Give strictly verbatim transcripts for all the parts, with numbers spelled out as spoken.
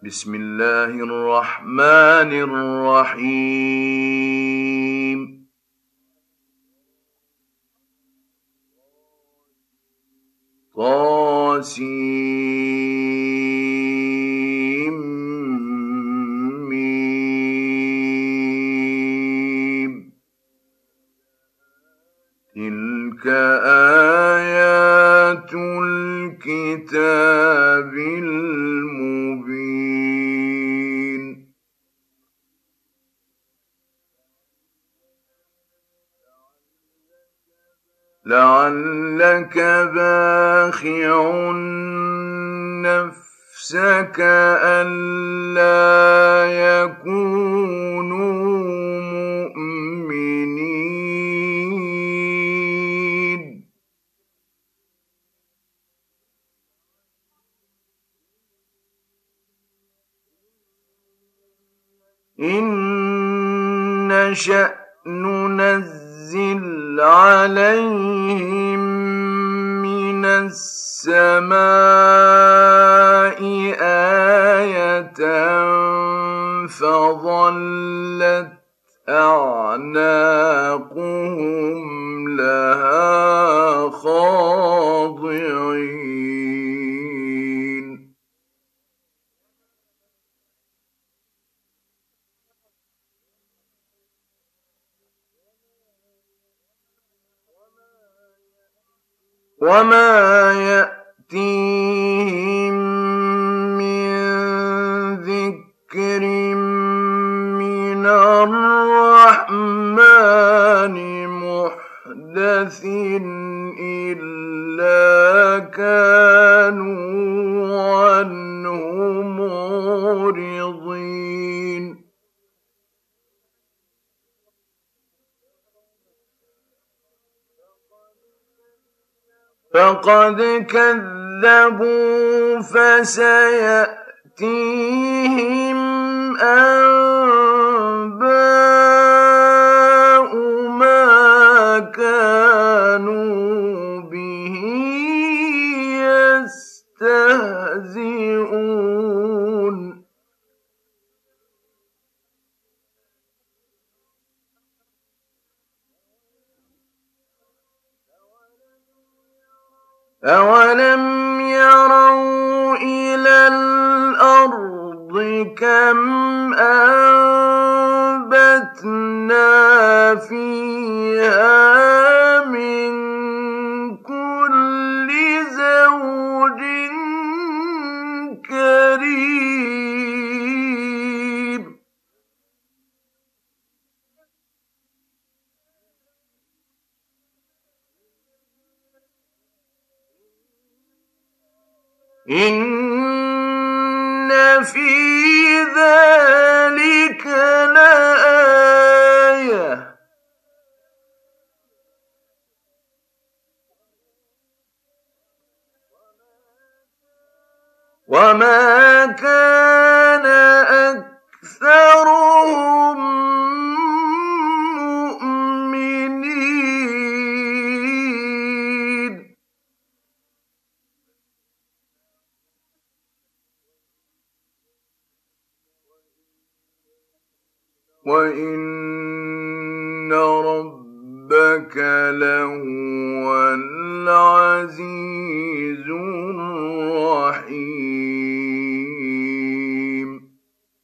بسم الله الرحمن الرحيم طاسيم ميم تلك آيات الكتاب المبين لعلك باخع نفسك ألا يكونوا مؤمنين إن نشأ ننزل عليهم من السماء آية فظلت أعناقهم لها خاضعين وما يأتيهم من ذكر من الرحمن محدث إلا كانوا عنه معرضين فقد كذبوا فسيأتيهم أنباء ما كانوا به يستهزئون أولم يروا إلى الأرض كم أنبتنا فيها من كل زوج كريم إن في ذلك لآية وما كان أكثرهم مؤمنين وإن ربك لهو العزيز الرحيم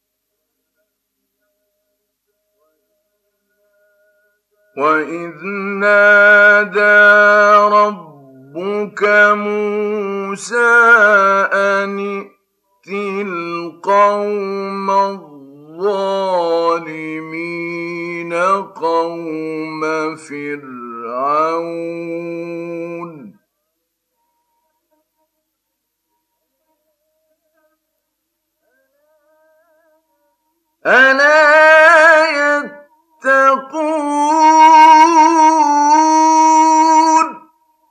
وإذ نادى ربك موسى أن ائت القوم الظالمين قوم فرعون ألا يتقون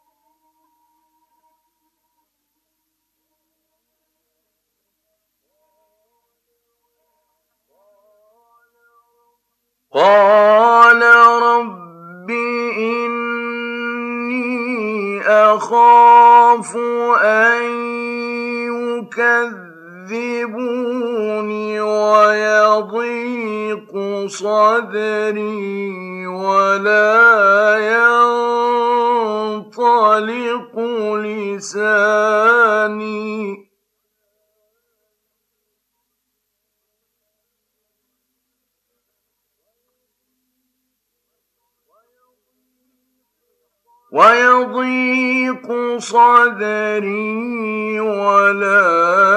قال رب إني أخاف أن يكذبون صدري ولا ينطلق لساني ويضيق صدري ولا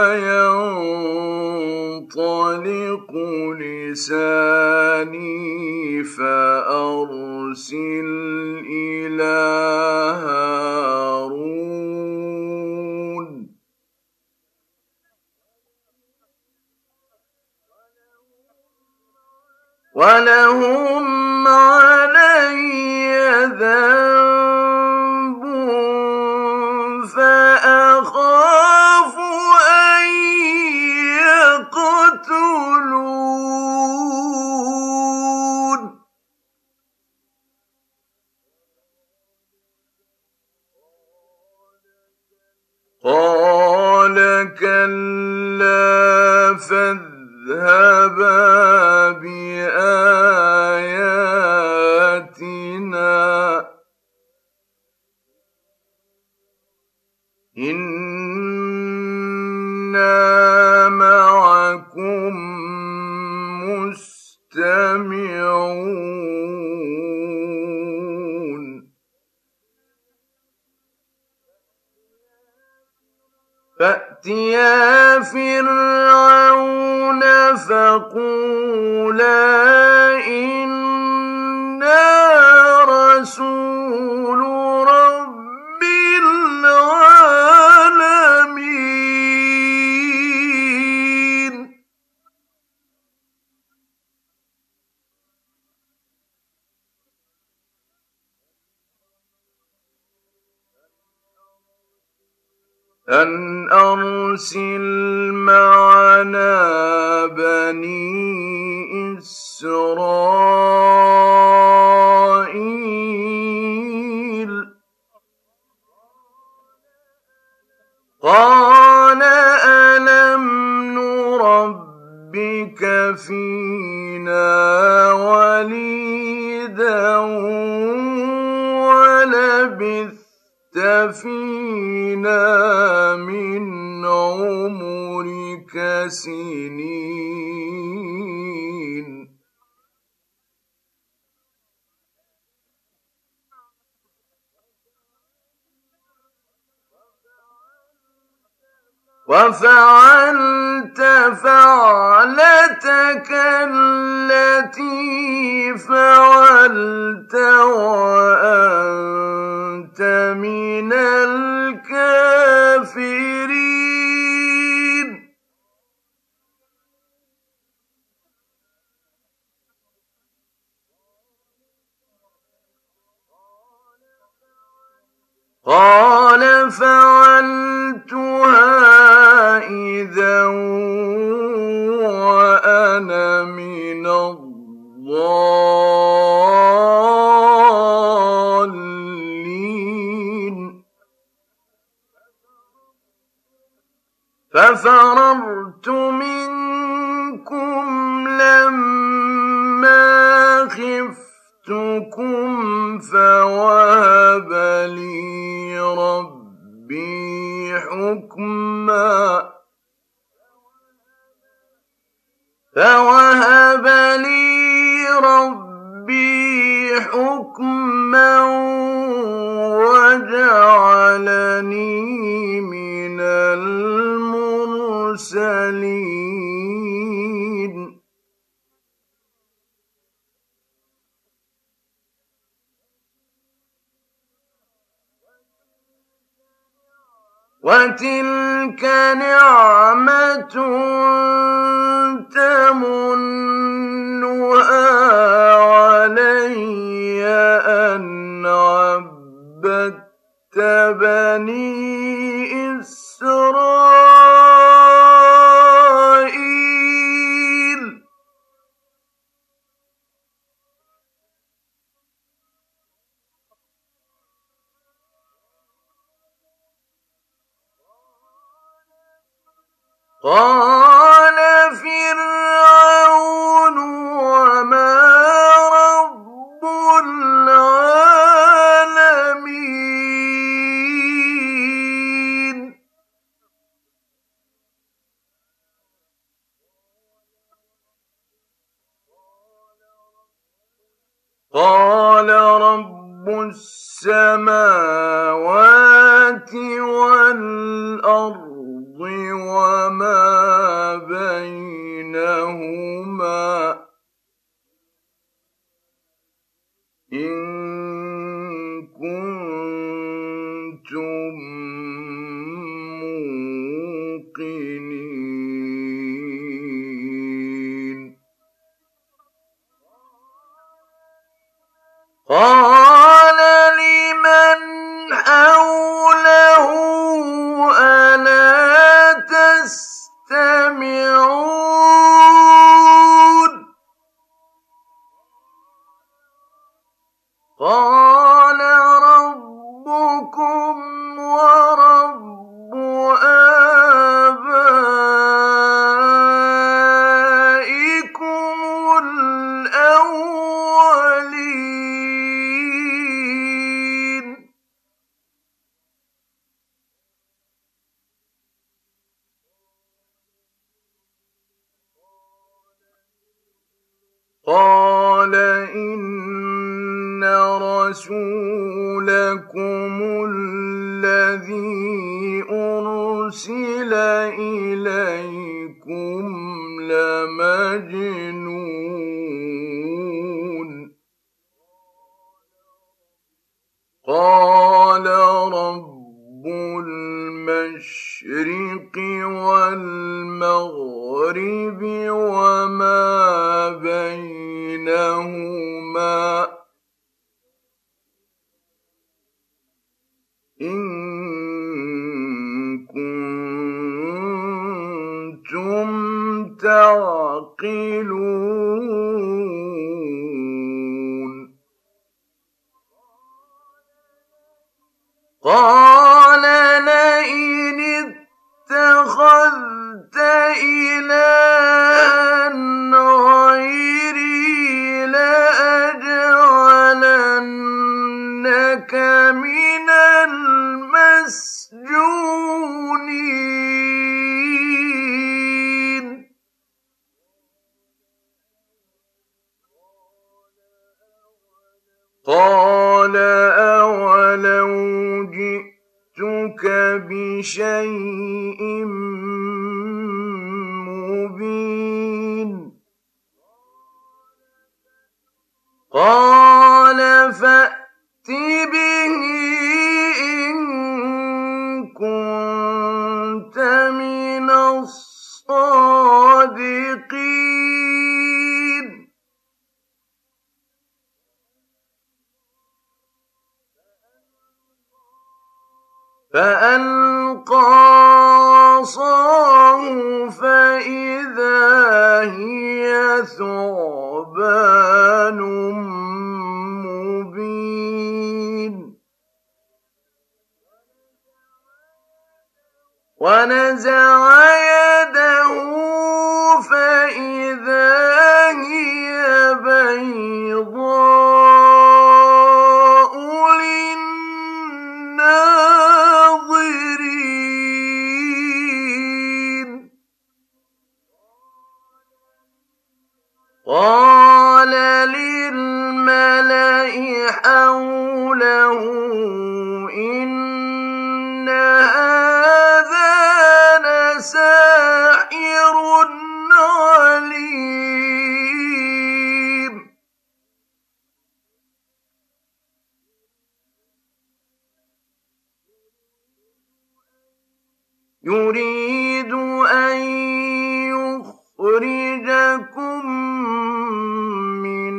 ينطلق لساني فأرسل إلى هارون ولهم علي ذنب فأخاف أن يقتلون قال كلا فاذهبا بآياتنا إنا معكم مستمعون فأتيا فرعون فقولا إنا رسول رب العالمين أن أرسل معنا بني إسرائيل قال ألم نربك فينا وليدا ولبثت فينا من عمرك سنين وفعلت فعلتك التي فعلت وأنت من الكافرين قال فعلتها إذا وأنا من الضالين ففررت منكم لما خفتكم فوهب لي ربي حكما فوهب لي ربي حكما وجعلني من المرسلين وتلك نعمة تمنها علي أن عبدت بني إسرائيل قال فرعون وما قال رب السماوات والأرض وما بينهما إن كنتم موقنين. قال لمن حوله ألا تستمعون قال ربكم ورب آبائكم الأولين. قال إن رسولكم الذي أرسل إليكم لمجنون. قال رب المشرق والمغرب وما بينهما إن كنتم تعقلون. قال لئن اتخذت إلها غيري لأجعلنك من المسجونين. قال أولو جئتك بشيء مبين. قال فأت به إن كنت من الصادقين. فألقى عصاه فإذا هي ثعبان مبين. ونزع يده فإذا هي بيضاء للناظرين. قال للملأ حوله إن هذا لساحر عليم. يريد أن يخرجكم من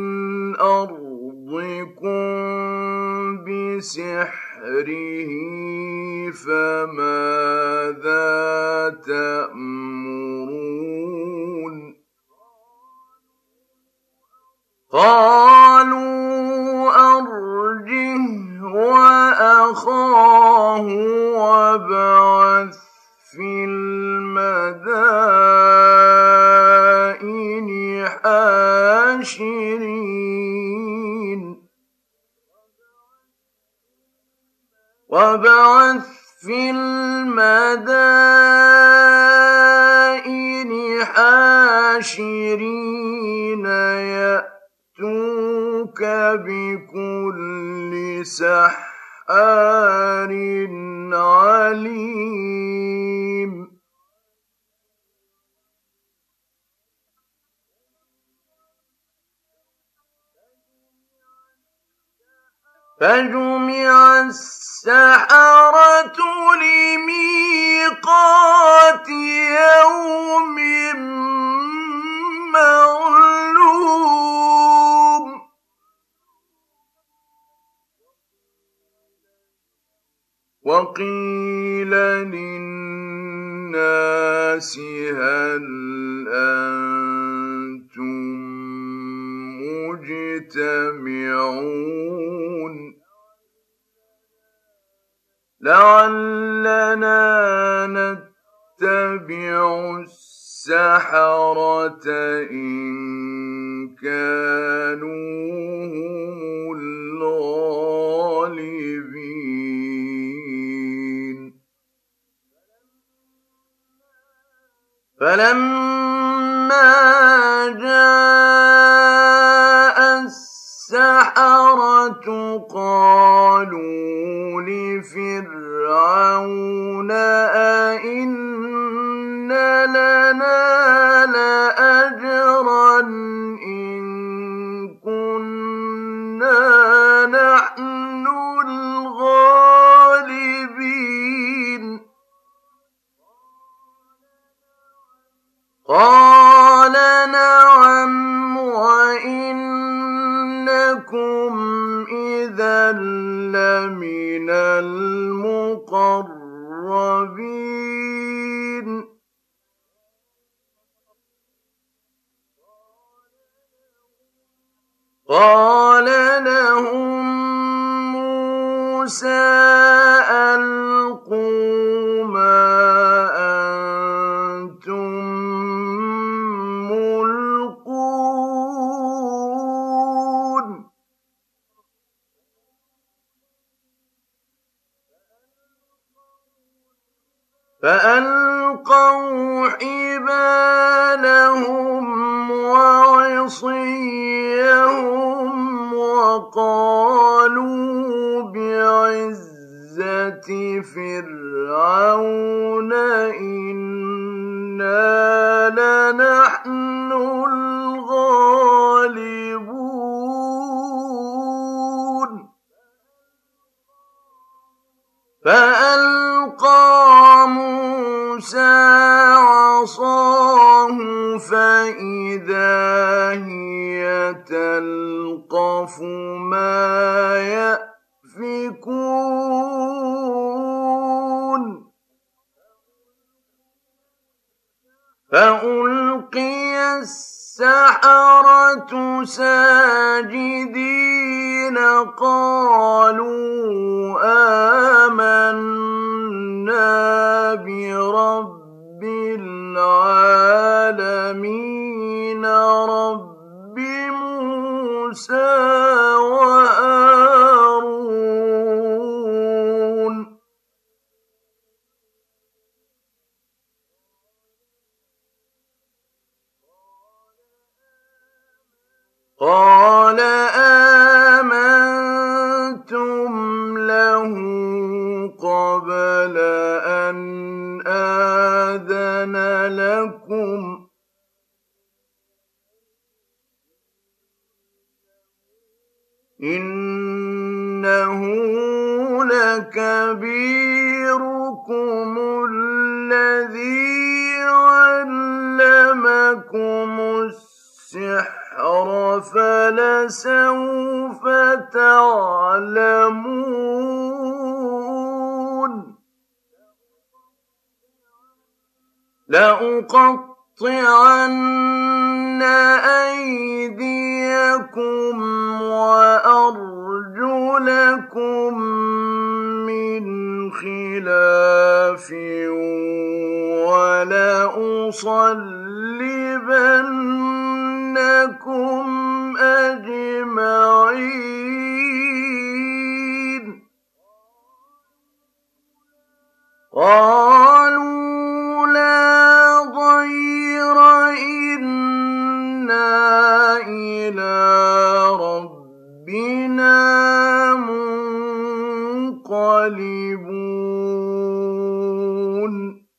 أرضكم بسحره فماذا تأمرون. قالوا أرجه وأخاه وابعث في المدائن حاشرين. وابعث في المدائن حاشرين يأتوك بكل سحار عليم فجمع السحرة لميقات يوم معلوم وقيل للناس هل أنتم مجتمعون لعلنا نتبع السحرة إن كانوا هم الغالبين فلما جاء السحرة قالوا لفرعون أئن لنا لأجرا إن كنا نحن الغالبين قال نعم وإنكم إذا لمن المقربين قال لهم موسى ألقوا ما أنتم ملقون فألقوا حبالهم وعصيهم وقالوا بعزة فرعون إنا لنحن الغالبون فألقى موسى عصاه فإذا هي تلقف ما يأفكون فألقي السحرة ساجدين قالوا آمنا برب العالمين رب موسى وهارون قال آمنتم له قبل أن آذن لكم إنه لكبيركم الذي علمكم السحر فلسوف تعلمون لأقطعن أيديكم وأرجلكم من خلاف ولأصلبنكم أجمعين قالوا لا ضير إنا إلى ربنا رَبِّنَا مُنقَلِبُونَ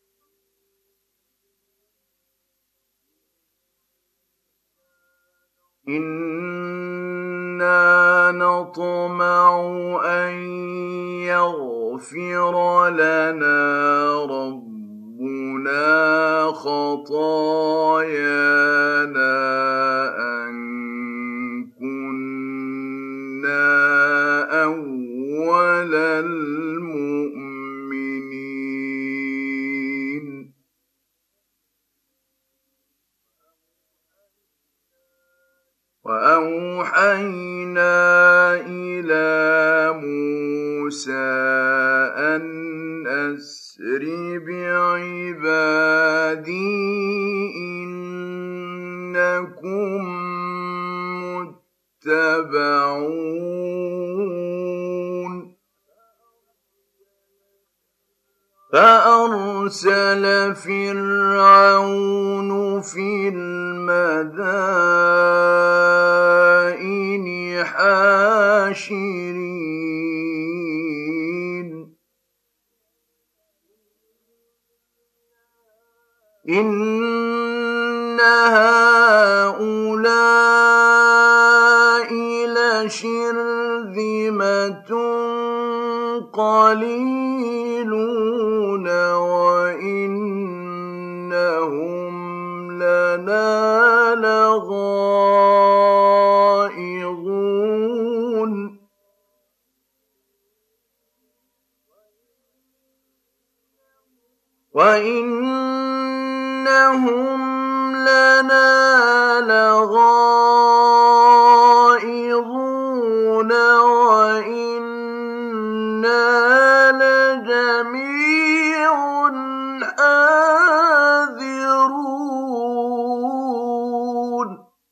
إِنَّا نَطْمَعُ أَن يَغْفِرَ لَنَا رَبُّنَا خَطَايَانَا أَن كُنَّا أَوَّلَ الْمُؤْمِنِينَ وَأَوْحَيْنَا إِلَىٰ مُوسَىٰ أَنْ أَسْرِ بِعِبَادِي إِنَّكُم مُّتَّبَعُونَ فَأَرْسَلَ فِرْعَوْنُ فِي الْمَدَائِنِ حَاشِرِينَ إِنَّ هَٰؤُلَاءِ لَشِرْذِمَةٌ قَلِيلُونَ وَإِنَّهُمْ لَنَا لَغَائِظُونَ وَإِنَّهُمْ لَنَا لَغَائِظُونَ وَإِنَّا لَجَمِيعٌ حَاذِرُونَ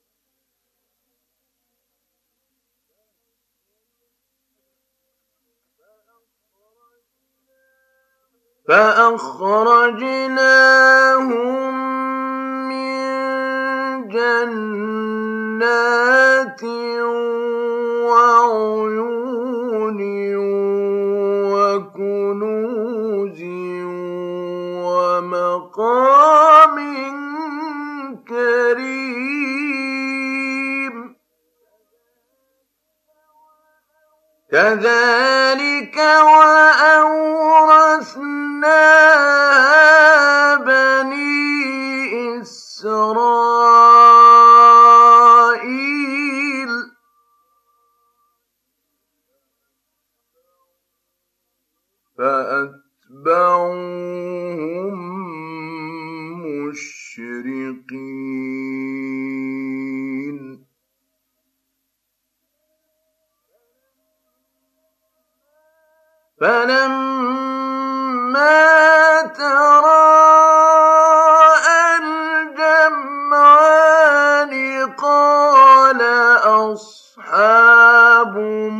فَأَخْرَجْنَاهُم مِّن جَنَّاتٍ وَعُيُونٍ وَكُنُوزٍ وَمَقَامٍ كَرِيمٍ كَذَٰلِكَ وَأَوْرَثْنَاهَا بَنِي إِسْرَائِيلَ فَأَتْبَعُوهُم مُّشْرِقِينَ فَلَمَّا تَرَاءَى الْجَمْعَانِ قَالَ أَصْحَابُ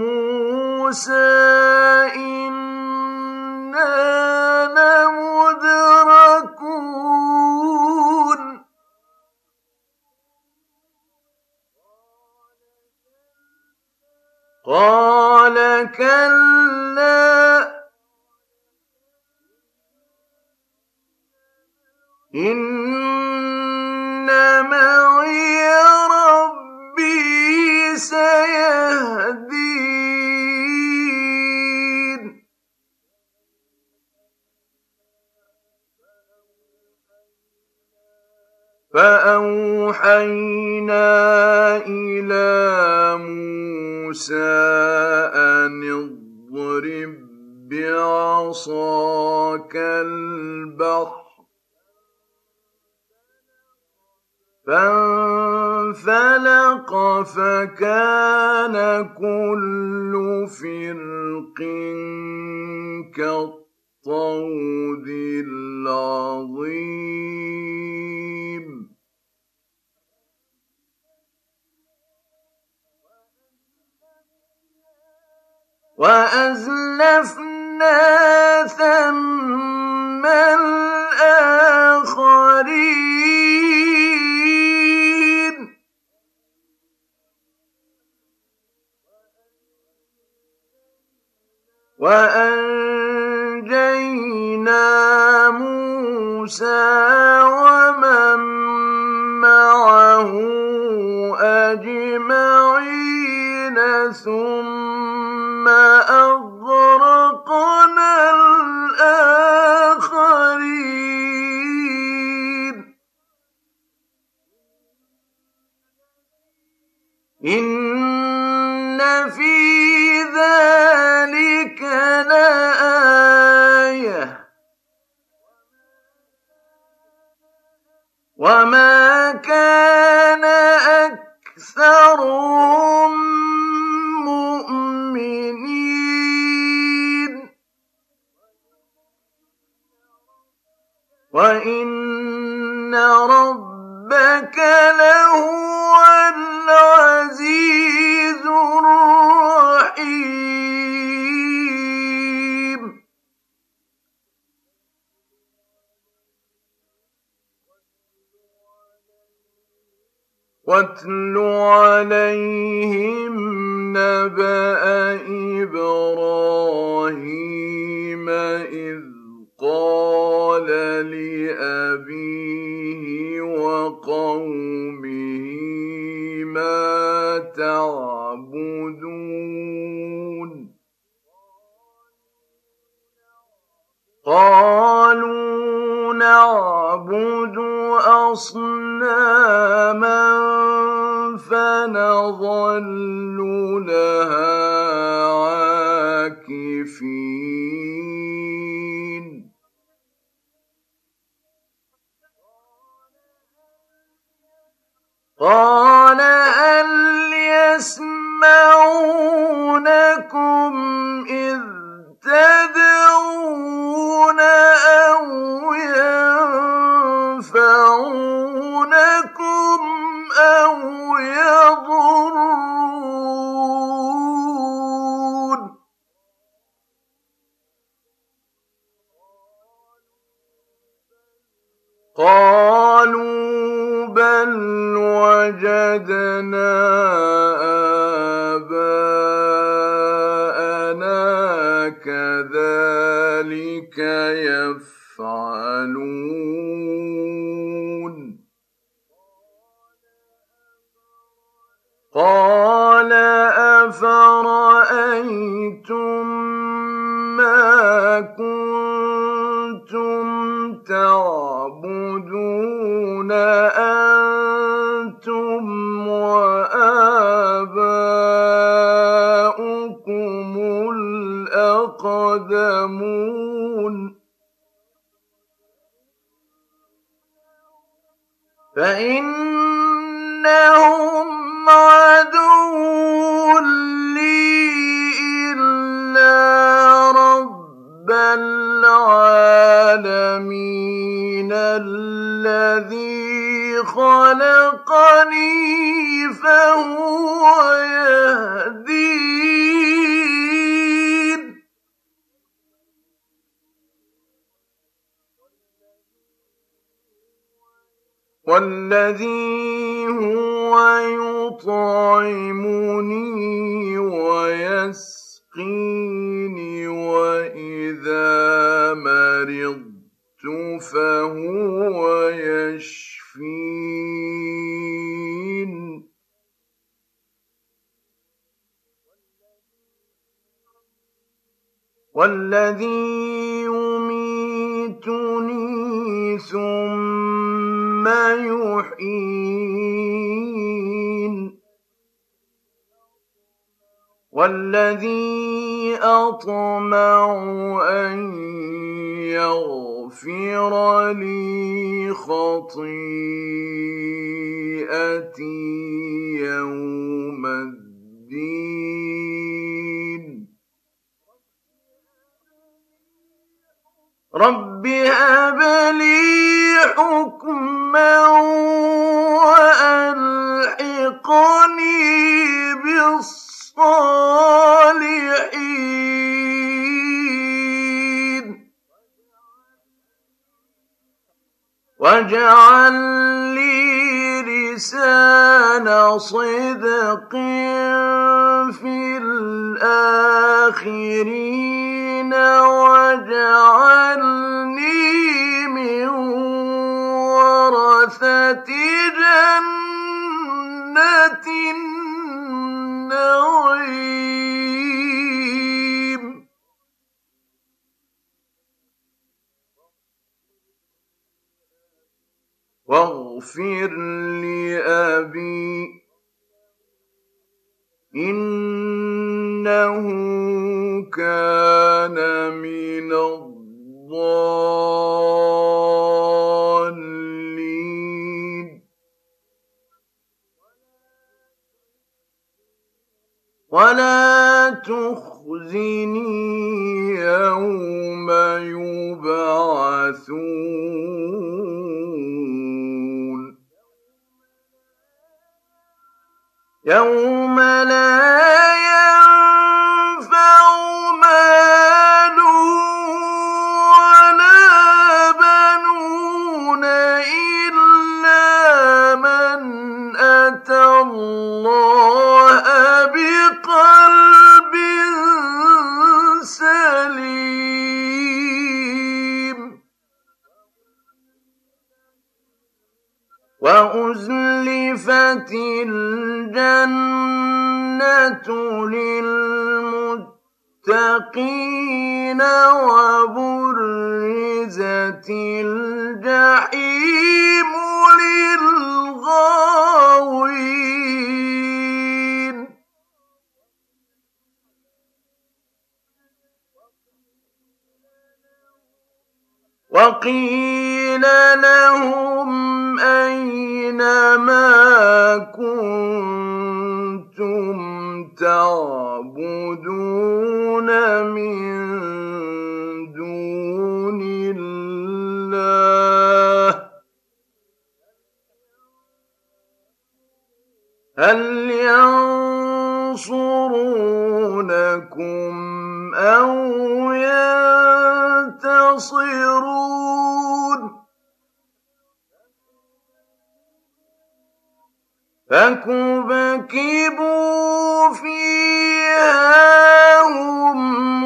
مُوسَىٰ إِنَّا لَمُدْرَكُونَ قَالَ كَلَّا إِنَّ مَعِيَ رَبِّي سَيَهْدِينِ فَأَوْحَيْنَا إِلَىٰ مُوسَىٰ أَنِ اضْرِب بِّعَصَاكَ الْبَحْرَ فَانفَلَقَ فَكَانَ كُلُّ فِرْقٍ كَالطَّوْدِ الْعَظِيمِ وَأَزْلَفْنَا ثَمَّ الْآخَرِينَ وأنجينا موسى ومن معه أجمعين ثم أغرقنا الآخرين إن في ذلك لآية وما كان أكثرهم مؤمنين وإن ربك لهو العزيز الرحيم واتل عليهم نبأ إبراهيم إذ قال لأبيه وقومه ما تعبدون قالوا نعبد أصناما فنظل لها عاكفين قال هل يسمعونكم إذ تدعون أو ينفعونكم أو يضرون قالوا بل وجدنا آباءنا كذلك يفعلون قال أفرأيتم ما كنتم تعبدون أنتم وآباؤكم الأقدمون فإنهم عدو لي إلا رب العالمين الذي خلقني فهو يهدين والذي هو يطعمني ويسقيني وإذا مرضت فهو يشفين والذي يميتني ثم يحيين والذي أطمع أن يغفر لي خطيئتي يوم الدين رب هب لي حكما وألحقني بالصالحين واجعل لي لسان صدق في الآخرين واجعلني من ورثة جنة النعيم واغفر لأبي إنه كان من الضالين ولا تخزني يوم يبعثون يوم لا ينفع مال ولا بنون إلا من أتى الله بقلب سليم وأزلفت الجنة للمتقين وبرزت الجحيم للغاوين وقيل لهم أين ما كنتم تعبدون من دون الله هل ينصرونكم أو ينتصرون فكبكبوا فيها هم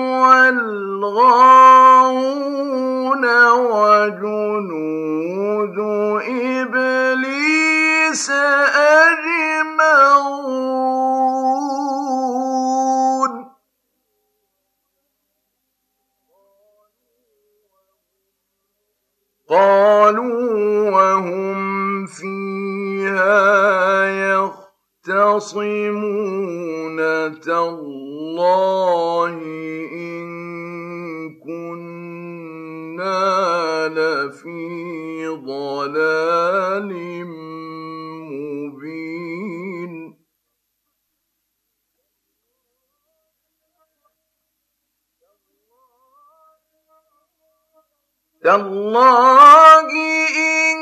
والغاوون وجنود إبليس أجمعون قالوا وهم فيها يختصمون تالله إن كنا لفي ضلال مبين تالله إن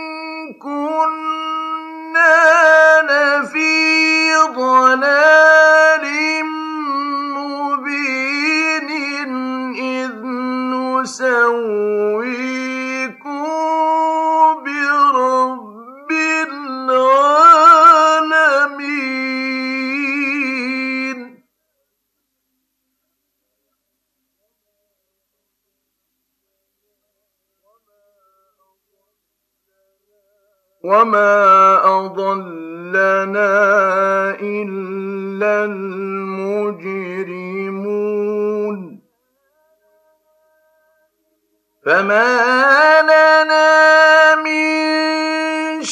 كنا لفي ضلال مبين إذ نسويكم برب العالمين وما أضلنا إلا المجرمون فما لنا من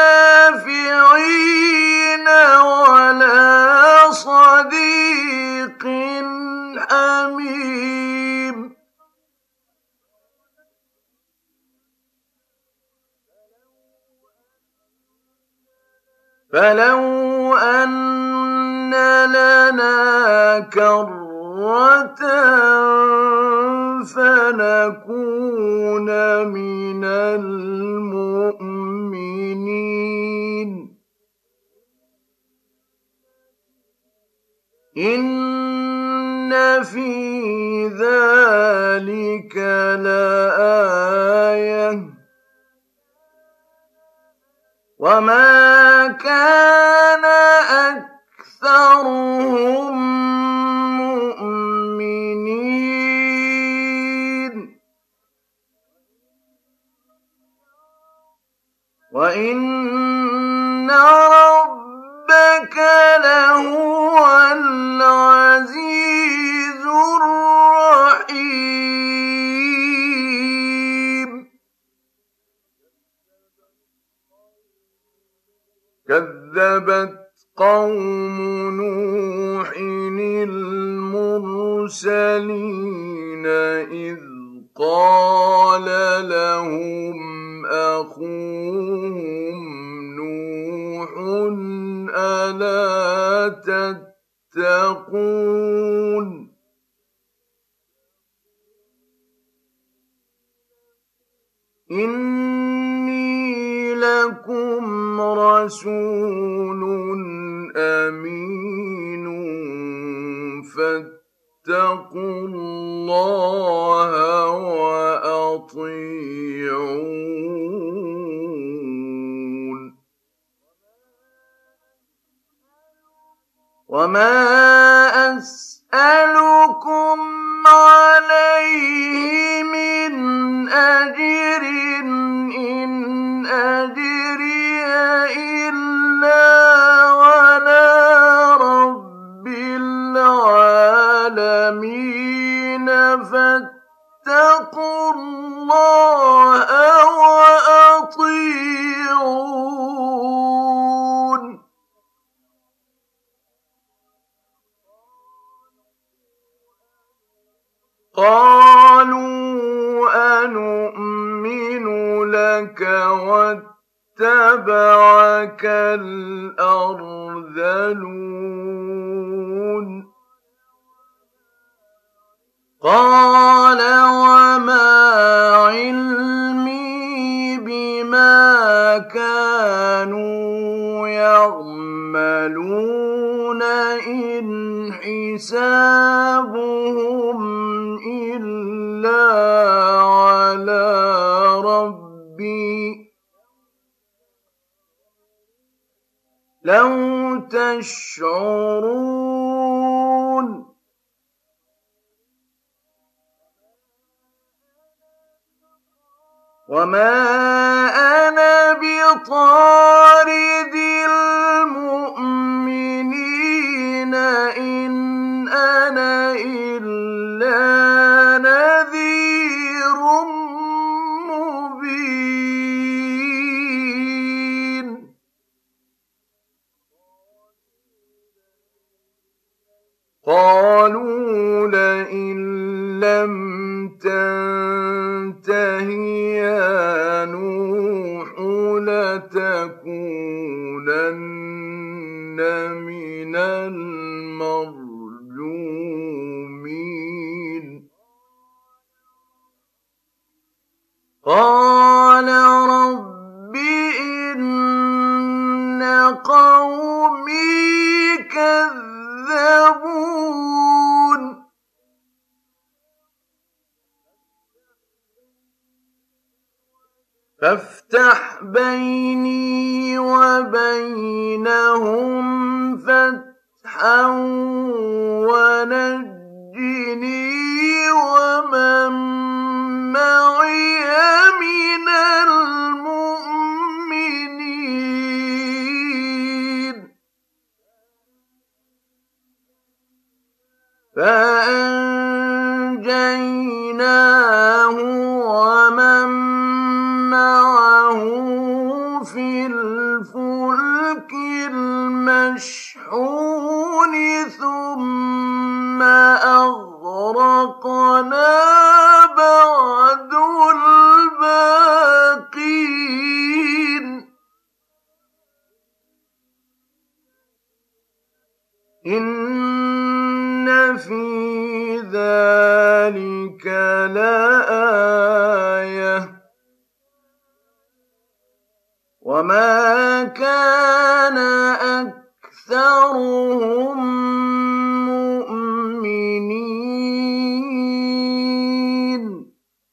شافعين ولا صديق حميم فلو أن لنا كرة فنكون من المؤمنين إن في ذلك لآية وما كان أكثرهم مؤمنين ربك لهو العزيز الرحيم كذبت قوم نوح المرسلين إذ قال لهم أخوهم نوح ألا تتقون إني لكم رسول أمين فاتقوا الله وأطيعون وما أسألكم عليه من أجر إن أجري إلا على رب العالمين فاتقوا الله وأطيعون قالوا أنؤمن لك واتبعك الأرذلون قال وما علمي بما كانوا يعملون إن حسابهم إلا على ربي لو تشعرون وما أنا بطارد المؤمنين إن أنا إلا نذير مبين قالوا لئن لم تنته يا نوح لتكونن من المرجومين قال رب إن قومي كذبون فافتح بيني وبينهم فتحا ونجني ومن معي من المؤمنين فأنجيناه ومن معه في الفلك المشحون ثم أغرقنا بعد الباقين إن في ذلك لآية وما كان أكثرهم مؤمنين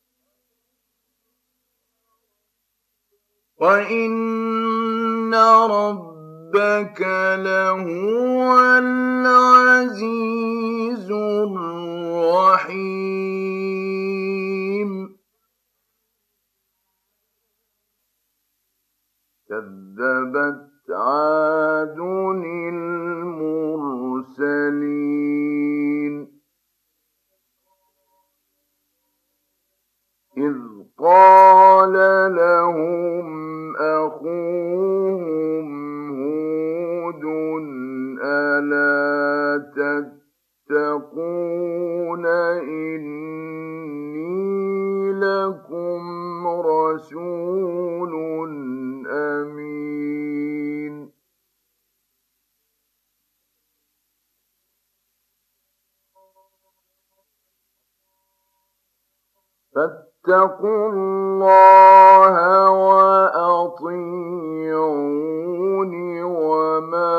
وإن ربك لهو العزيز الرحيم كذبت واتقوا الله وأطيعون وما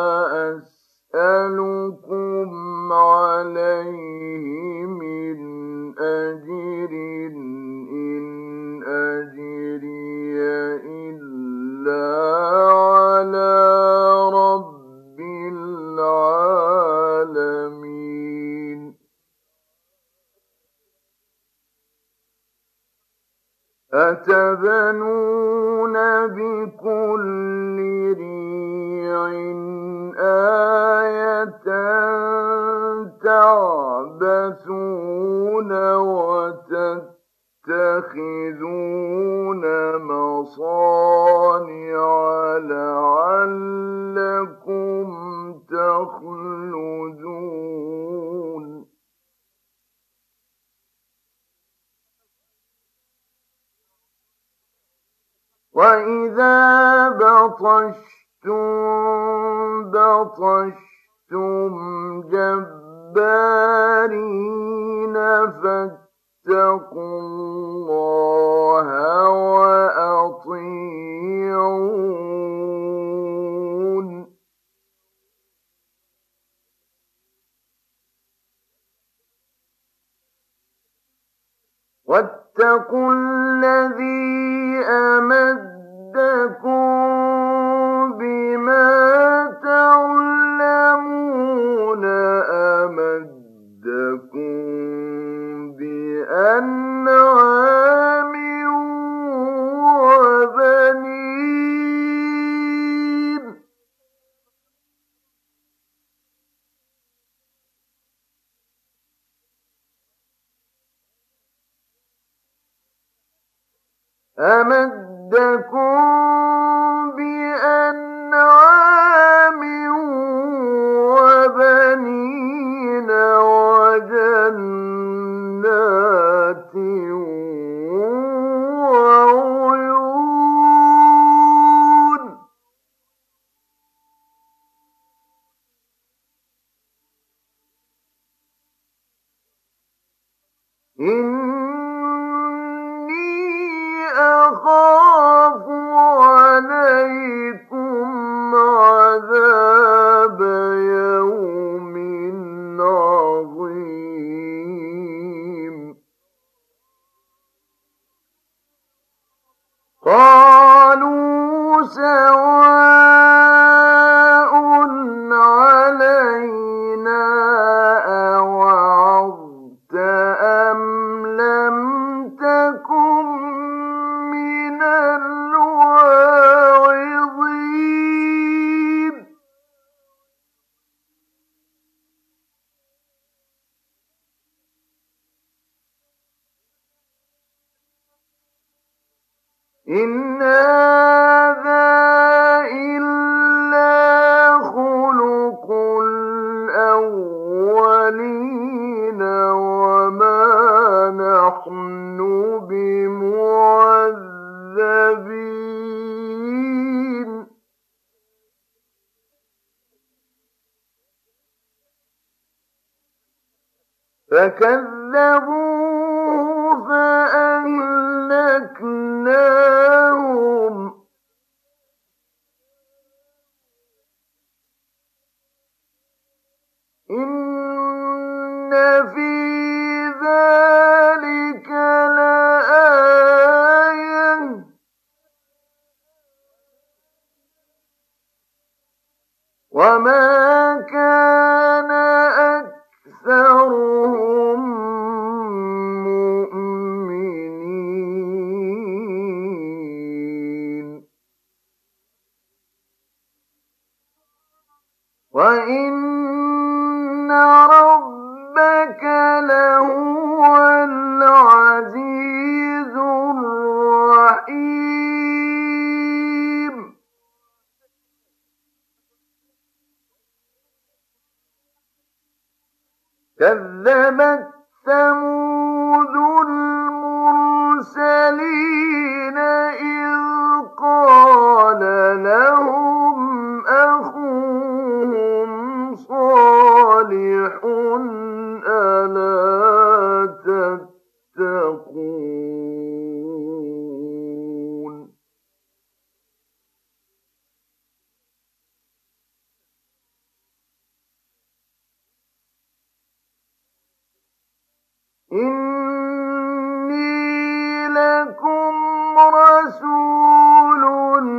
أسألكم عليه من أجر إن أجري إلا على رب العالمين أتبنون بكل ريع آية تعبثون وتتخذون مصانع لعلكم تخلدون وَإِذَا بَطَشْتُم بَطَشْتُمْ جَبَّارِينَ فَاتَّقُوا اللَّهَ وَأَطِيعُونِ وَاتَّقُوا الَّذِي أَمَدَّكُم بِمَا تَعْلَمُونَ أَمَدَّكُم بِأَنْعَامٍ وَبَنِينَ أَمَدَّكُم بِأَنْعَامٍ وَبَنِينَ وَجَنَّاتٍ وَعُيُونٍ أخاف عليكم عذاب يوم عظيم قالوا سواء علينا أوعظت أم لم تكن من الواعظين إن هذا إلا خلق الأولين وما نحن بمعذبين فكذبوه فأهلكناهم إن في ذلك لآية وما كان أكثرهم مؤمنين وإن ربك لهو العزيز الرحيم كذبت ثمود المرسلين إذ قال لهم أخوهم صالح ألا تتقون إني لكم رسول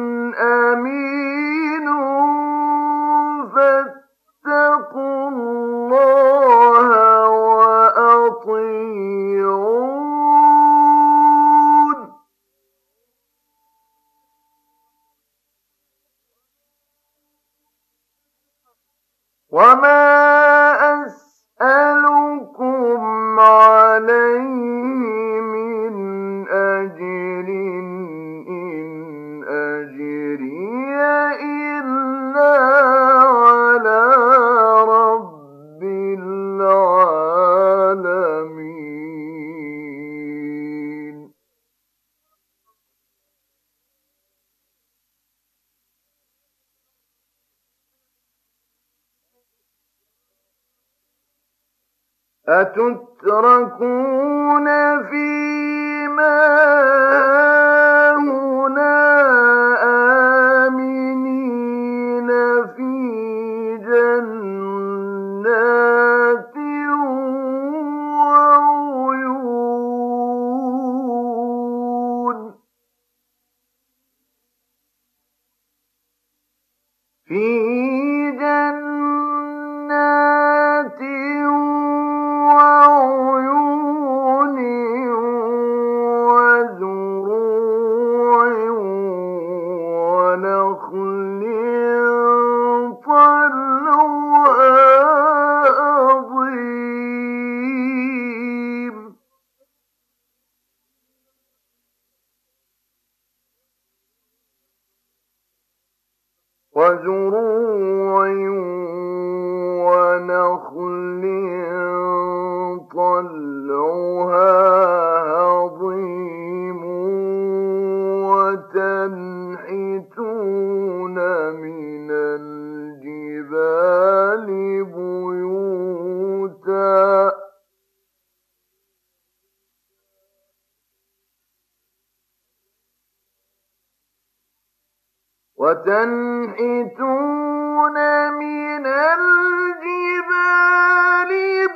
أمين فاتقوا الله وأطيعون وما أسألكم عليه من أجر إن أجري إلا على رب العالمين أتتركون فيما هاهنا آمنين في جنات وعيون في جنات وعيون وزروع ونخل طلعها هضيم وزروع ونخل طلعها هضيم وتنحتون من الجبال بيوتا وتنحتون من الجبال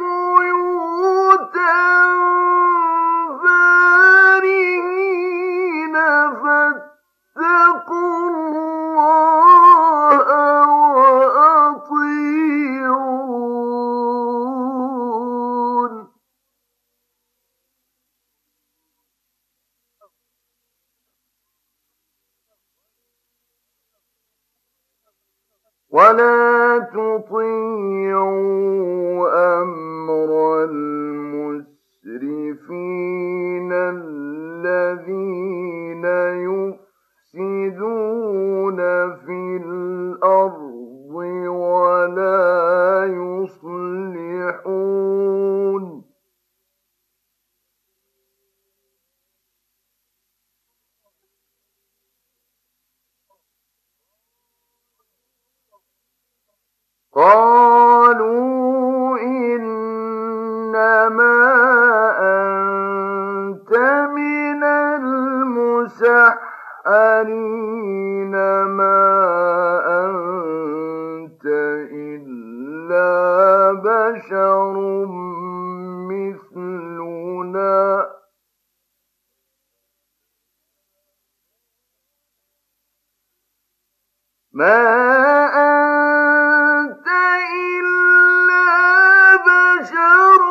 بيوتا فارهين فاتقوا الله وأطيعون ولا تطيعوا أمر المسرفين الذين يفسدون في الأرض ولا يصلحون قالوا إنما أنت من المسحرين ما أنت إلا بشر مثلنا ما أنت إلا بشر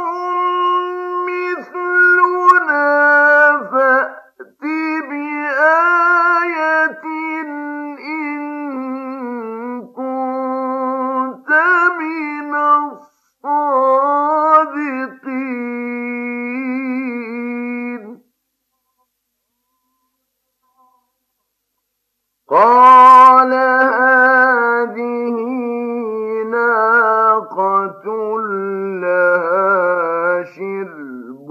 مثلنا فأت بآية إن كنت من الصادقين قال هذه ناقة لها شرب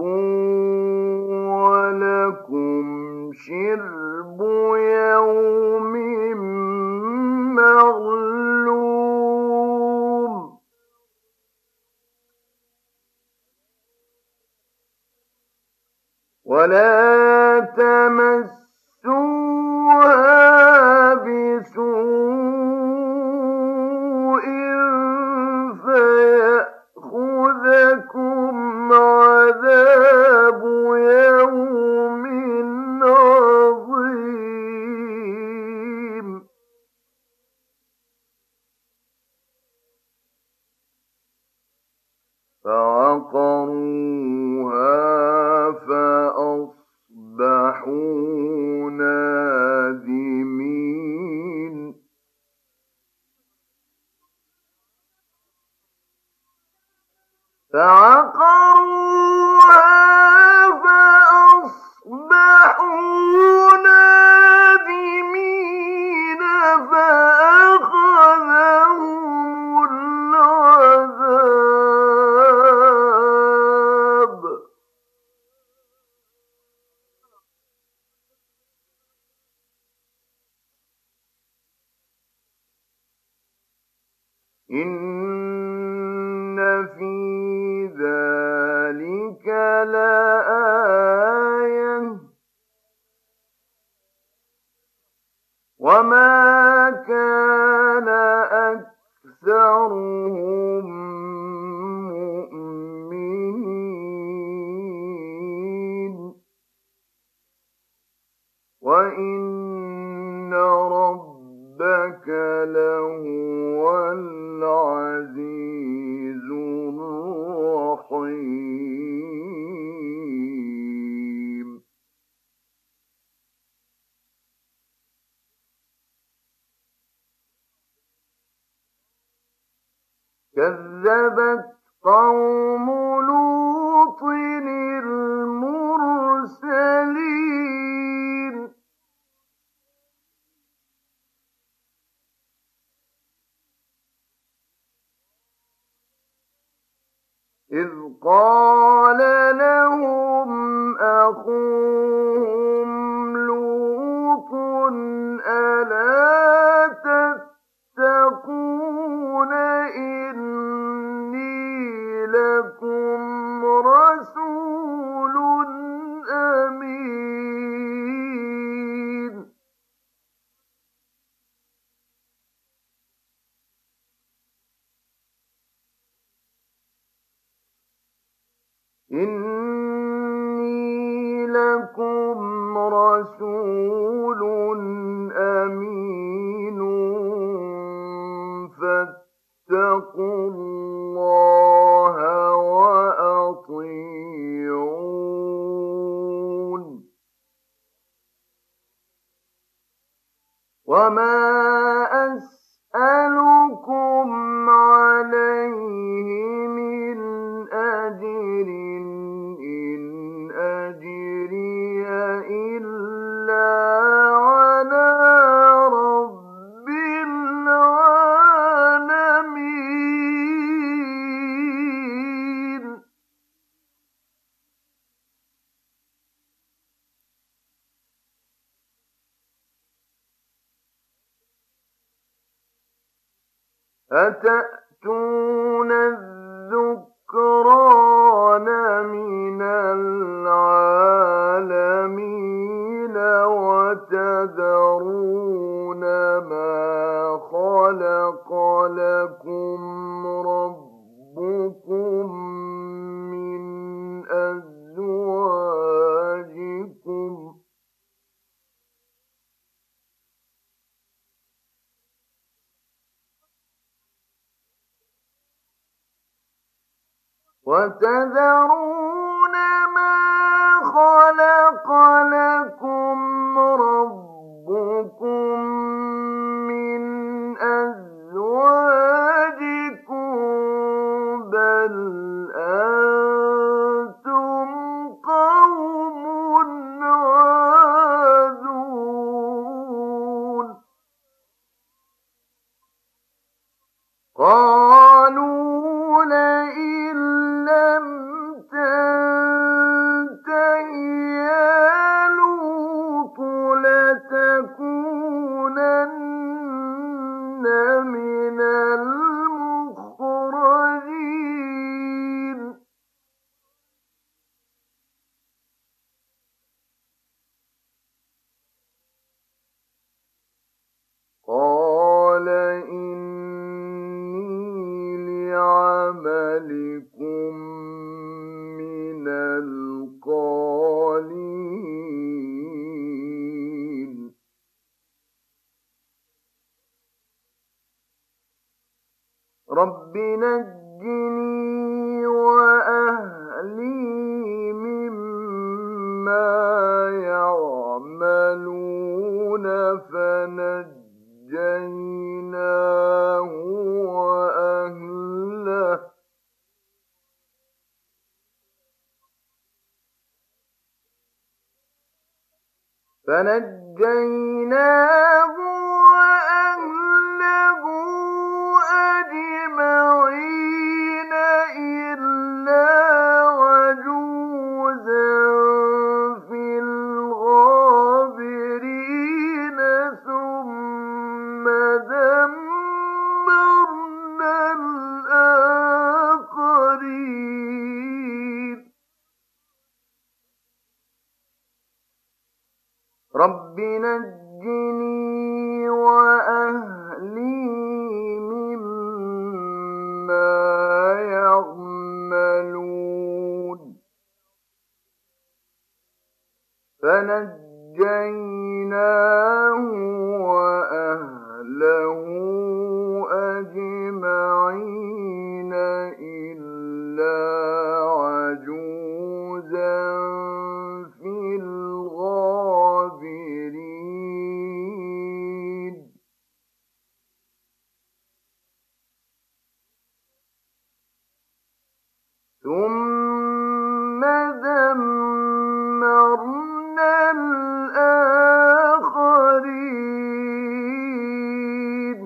ولكم شرب يوم معلوم ولا تمسوها بسوء فيأخذكم عذاب فعقروها فأصبحوا نادمين فعقروها فأصبحوا نادمين فأخذهم العذاب إن في ذلك لآية وما كان أكثرهم مؤمنين وإن ربك لهو العزيز الرحيم كذبت قوم لوط المرسلين إذ قال لهم أخوهم لوط ألا تتقون إني لكم رسول أمين إني لكم رسول أمين فاتقوا الله وأطيعون وما أسألكم عليه من أجر إن أجري إلا على رب العالمين أتأتون الذكران من العالمين وتذرون ما خلق لكم ربكم من أزواجكم وتذرون ما خلق لكم ربكم من أزواجكم بل أنتم قوم عادون قالوا لئن لم تنته يا لوط لتكونن من المخرجين قال إني لعملكم من القالين رب نجني وأهلي وأهلي مما يعملون فنجيناه وأهله فنجيناه وأهله أجمعين إلا عجوزا في الغابرين ثم دمرنا الآخرين رب نجني وأهلي مما يعملون فنجيناه وأهله أجمعين إلا عجوزا في الغابرين ثم دمرنا الآخرين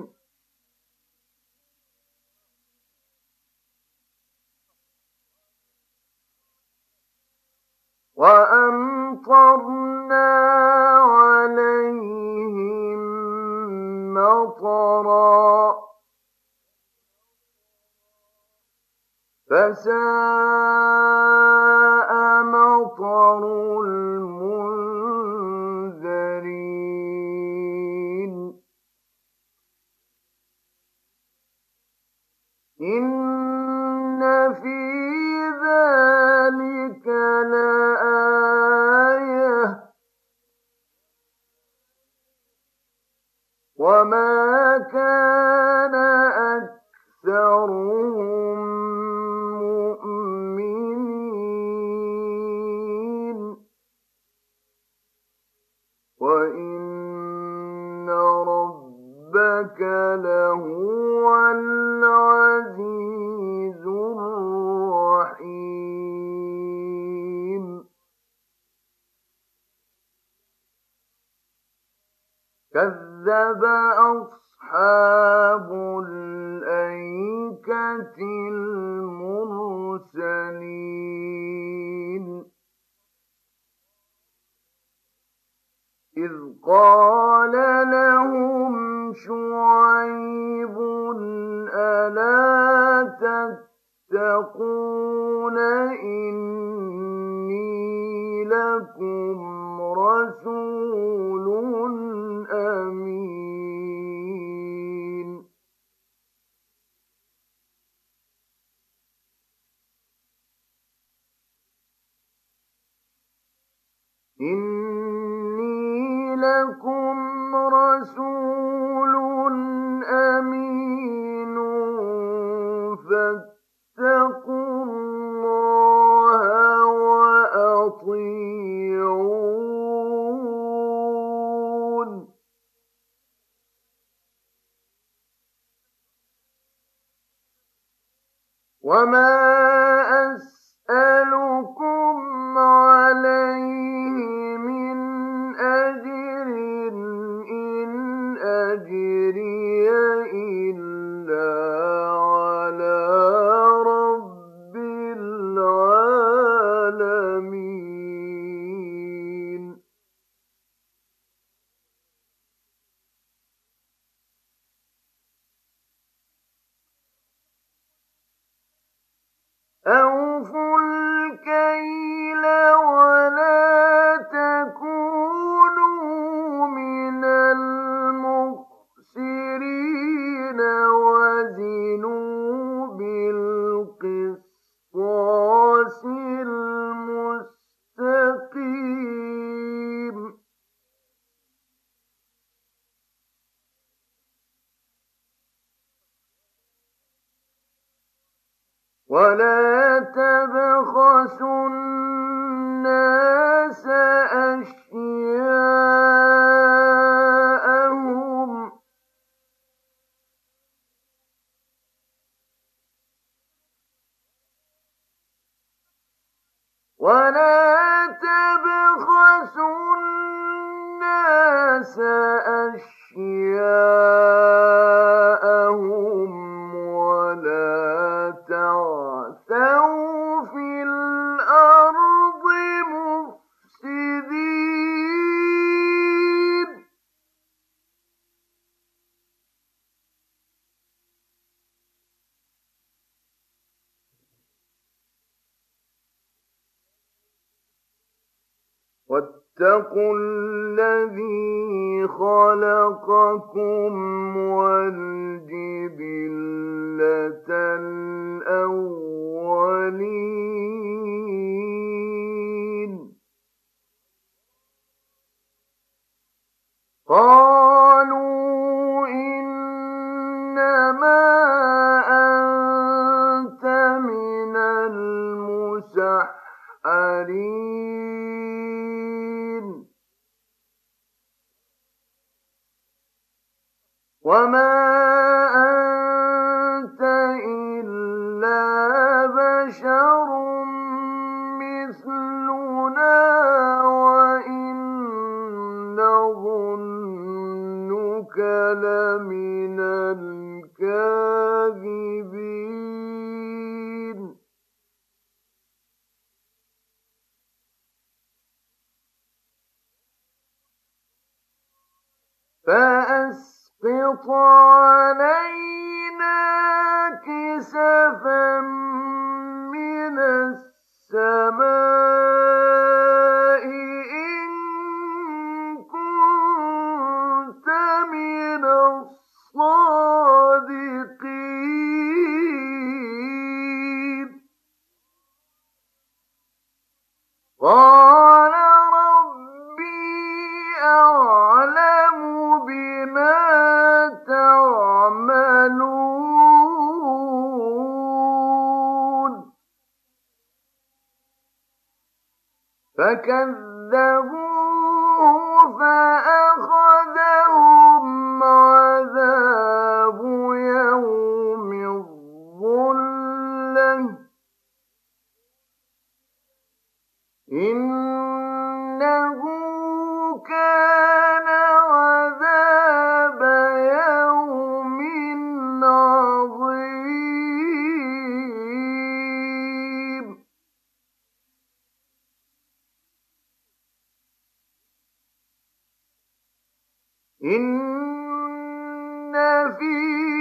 وأمطرنا عليهم مطرا فساء مطر المنذرين إن في ذلك لآية وما كان أكثرهم مؤمنين وإن ربك لهو العزيز الرحيم كذب أصحاب الأيكة المرسلين إذ قال لهم شعيب ألا تتقون إني لكم رسول أمين إني لكم رسول أمين فاتقوا الله وأطيعون وما أسألكم عليه من أجر إن أجري إلا على رب العالمين أوفوا الكيل ولا تكونوا من المخسرين وزنوا بالقسطاس المستقيم ولا تبخسوا تبخسوا الناس أشياءهم ولا تبخسوا الناس أشياءهم ولا تعثوا في الأرض مفسدين واتقوا الذي خلقكم والجبلة الأولين قالوا إنما أنت من المسحرين وما أنت إلا بشر مثلنا وإن نظنك لمن الكاذبين فأسقط علينا كسفا من السماء إن كنت من الصادقين قال ربي أعلم بما تعملون فكذبوه فأخذهم عذاب يوم الظلة إنه كان عذاب يوم عظيم إن في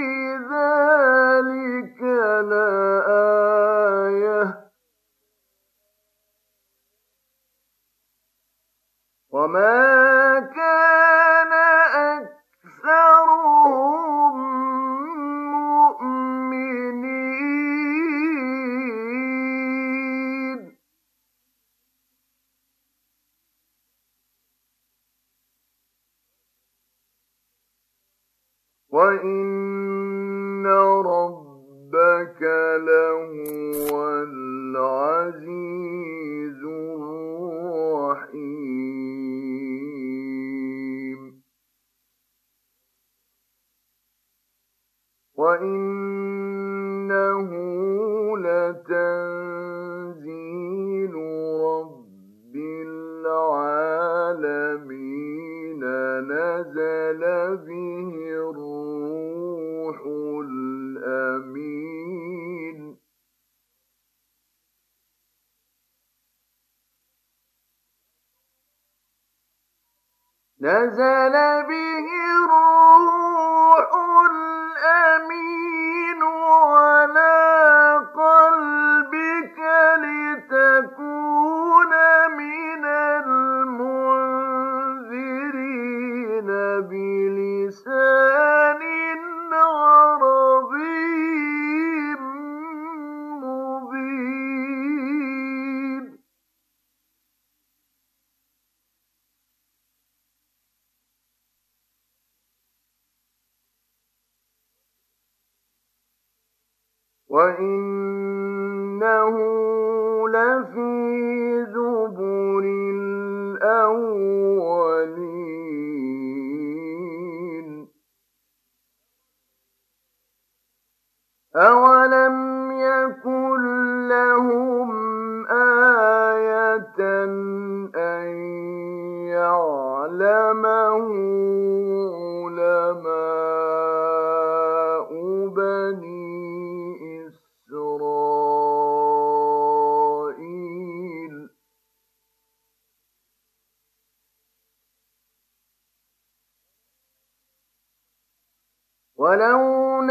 ذلك لآية وما كان أكثرهم مؤمنين وإن ربك لهو العزيز الرحيم وإنه لتنزيل رب العالمين نزل به الروح الأمين نزل به الروح الأمين على قلبك لتكون من المنذرين بلسان عربي مبين وإنه في زبر الأولين أولم يكن لهم آية أن يعلمه علماء بني إسرائيل ولو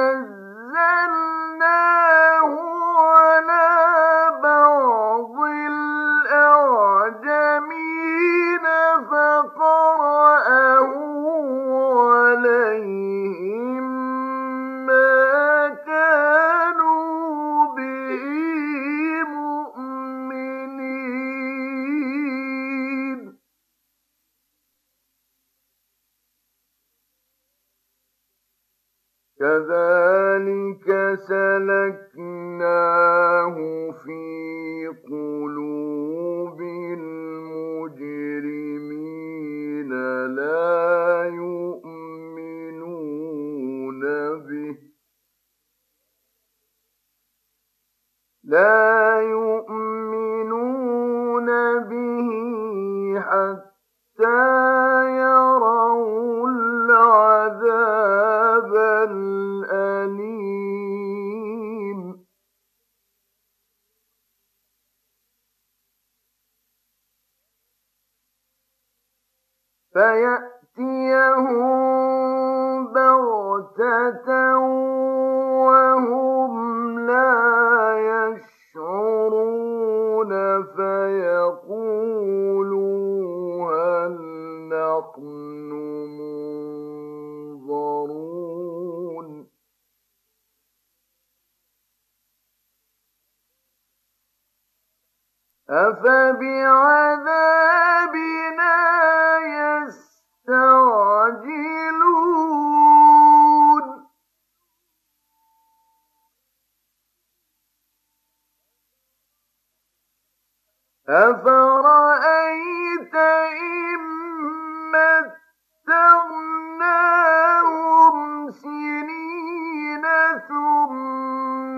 نزلناه على بعض الأعجمين فقرأه عليهم ما كانوا به مؤمنين كذلك سلكناه في قلوب المجرمين لا يؤمنون به لا يؤمنون به حتى يروا العذاب الأليم فيأتيهم بغتة وهم لا يشعرون فيقولوا هل نحن منظرون أفبعذابنا يستعجلون أفرأيت إن متعناهم سنين ثم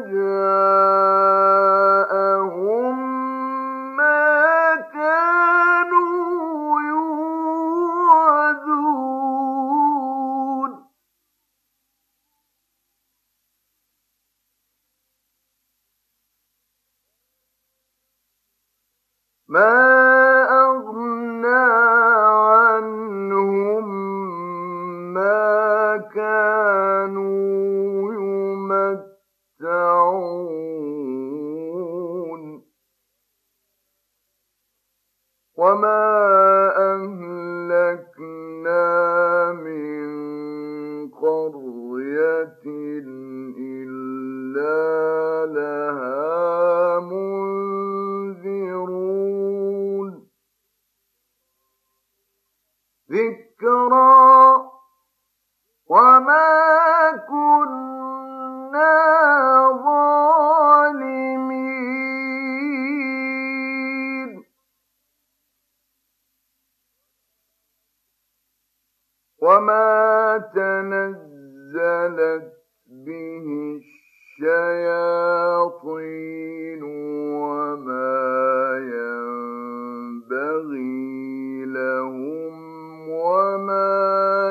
جاءهم ما كانوا يوعدون ما أغنى عنهم ما كانوا يمتعون وما أهلكنا من قرية إلا لها منذرون ذكرى وما كنا ظالمين وما تنزلت به الشياطين وما ينبغي لهم وما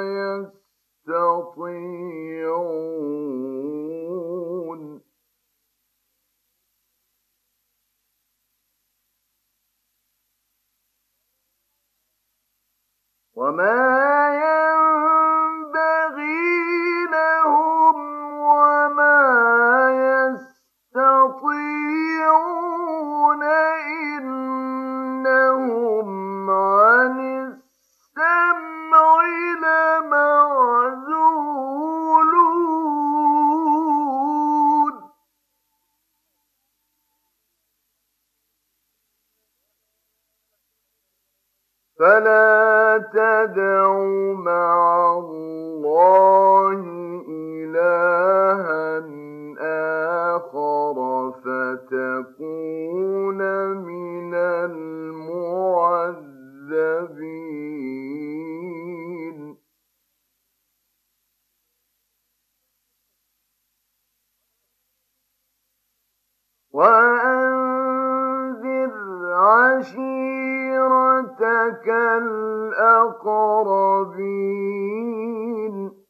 يستطيعون وما ينبغي لهم وما يستطيعون إنهم عن السمع لمعزولون فلا تدعوا مع الله إلها آخر فتكون وأنذر عشيرتك الأقربين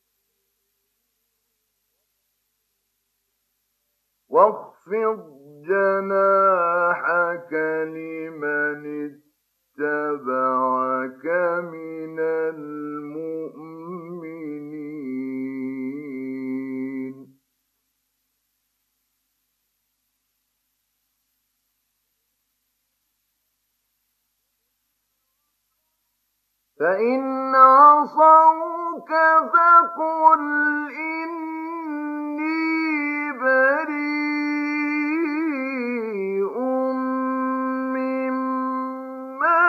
واخفض جناحك لمن اتبعك من المؤمنين فإن عصوك فقل إني بريء مما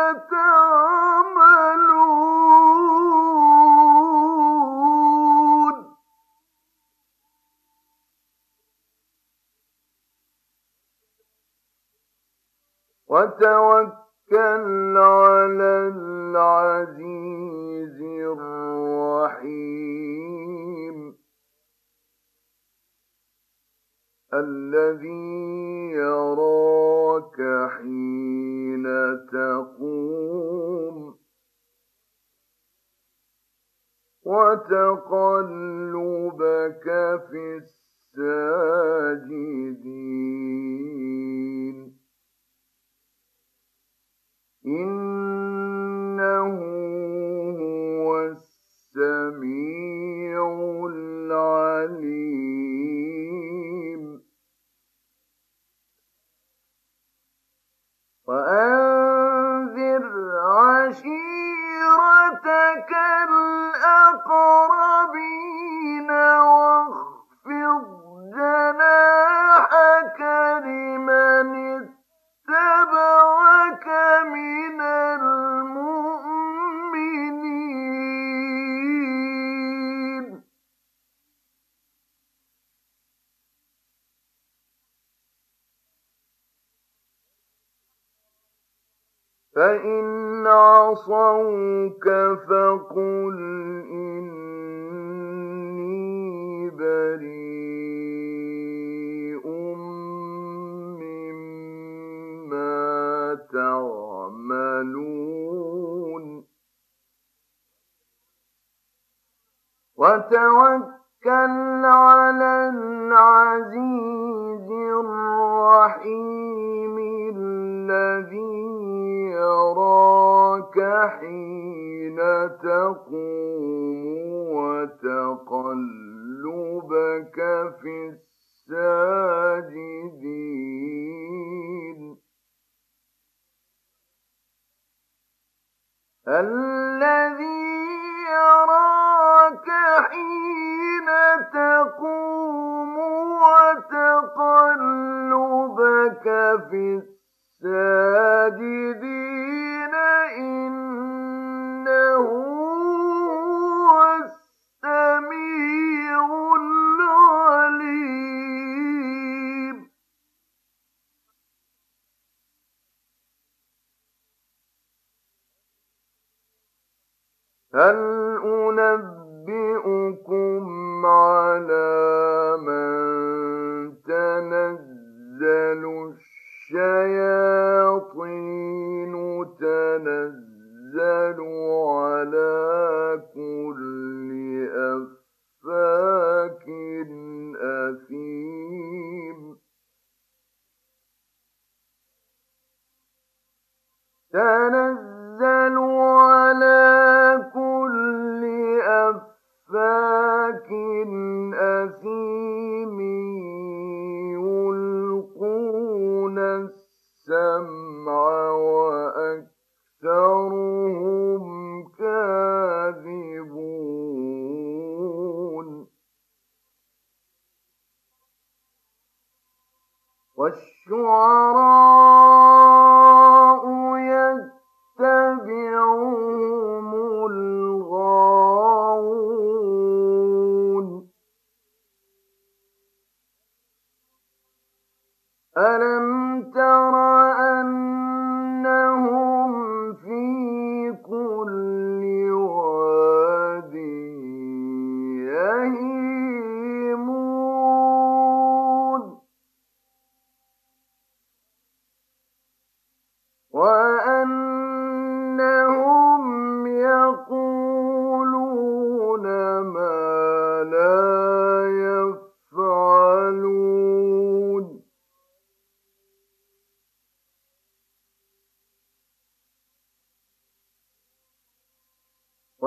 تعملون وتوكل على العزيز الرحيم الذي يراك حين تقوم وتقلبك في الساجدين إنه هو السميع العليم وأنذر عشيرتك الأقربين واخفض جناحك لمن اتبعك من المؤمنين فإن عصوك فقل إني بريء مما تعملون وتوكل على العزيز الرحيم الذي يراك حين تقوم وتقلبك في الساجدين الذي يراك حين تقوم وتقلبك في الساجدين إنه هو السميع العليم هل أنبئكم على من تنزل الشياطين تنزل على كل أفاك أثيم تنزل على كل أفاك أثيم يلقون السمع وأكثرهم كاذبون والشعراء يتبعهم الغاوون ألم تر أنهم في كل واد يهيمون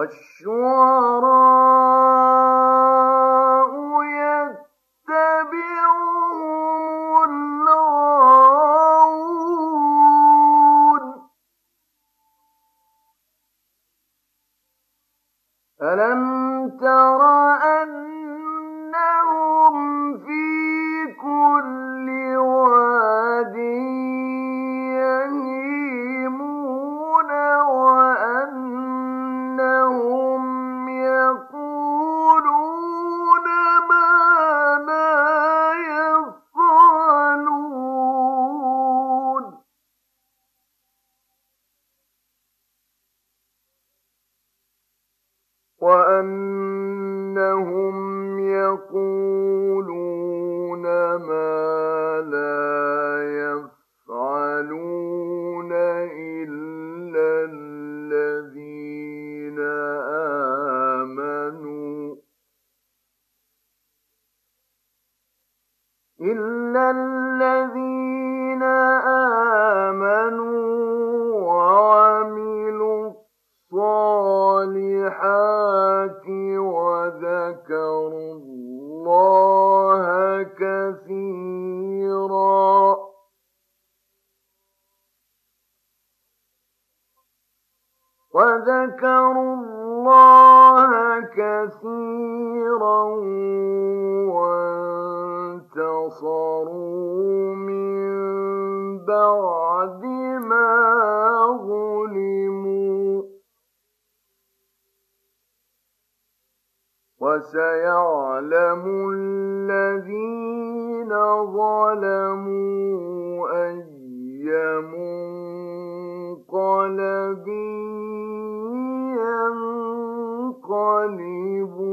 والشعراء يتبعهم الغاوون ألم تر أنهم في كل واد يهيمون وأنهم يقولون ما لا يفعلون وأنهم يقولون ما لا يفعلون إلا الذين آمنوا إلا الذين آمنوا وعملوا الصالحات وذكروا الله كثيرا وذكروا الله كثيرا وانتصروا من بعد ما ظلموا وسيعلم الذين ظلموا أي منقلب ينقلبون